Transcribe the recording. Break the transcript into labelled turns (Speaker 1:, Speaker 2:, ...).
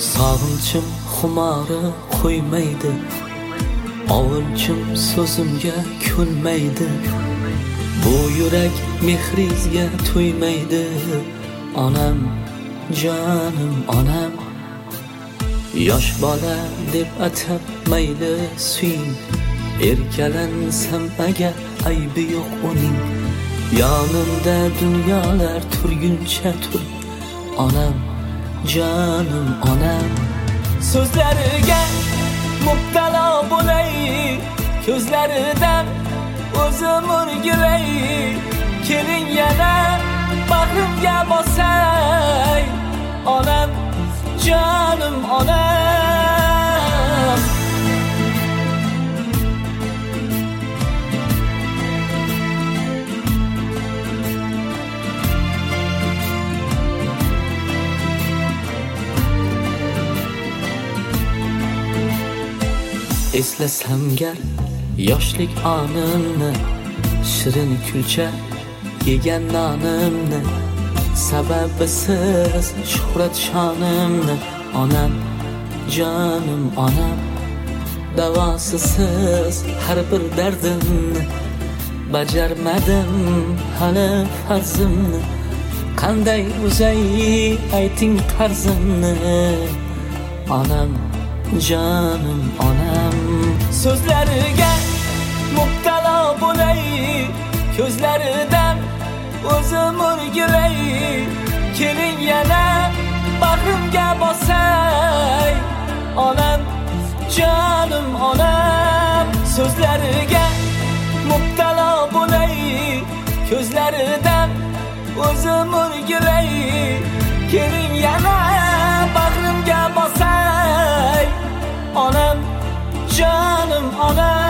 Speaker 1: Sog'inchim xumori qo'ymaydi, ovunchim so'zimga kulmaydi. Bu yurak mehrizga to'ymaydi. Onam, jonim onam, yosh bola deb atab mayli suying. Erkalansam agar aybi yo'q uning, yonimda dunyolar turguncha tur. Onam, jonim onam, so'zlariga mubtalo bo'lay, ko'zlaridan o'zim o'rgilay. Keling yana bag'rimga bosay, onam, jonim onam. Eslasam gar yoshlik onimni, shirin kulcha yegan nonimni, sababisiz shuhrat shonimni. Onam, jonim onam, davosisiz har bir dardimni. Bajarmadim hali farzimni, qanday uzay ayting qarzimni. Onam, jonim onam, so'zlariga mubtalo bo'lay, ko'zlaridan o'zim o'rgilay. Keling yana bag'rimga bosay, onam, jonim onam. So'zlariga mubtalo bo'lay, ko'zlaridan o'zim o'rgilay. Keling yana bag'rimga bosay, onam, jonim onam.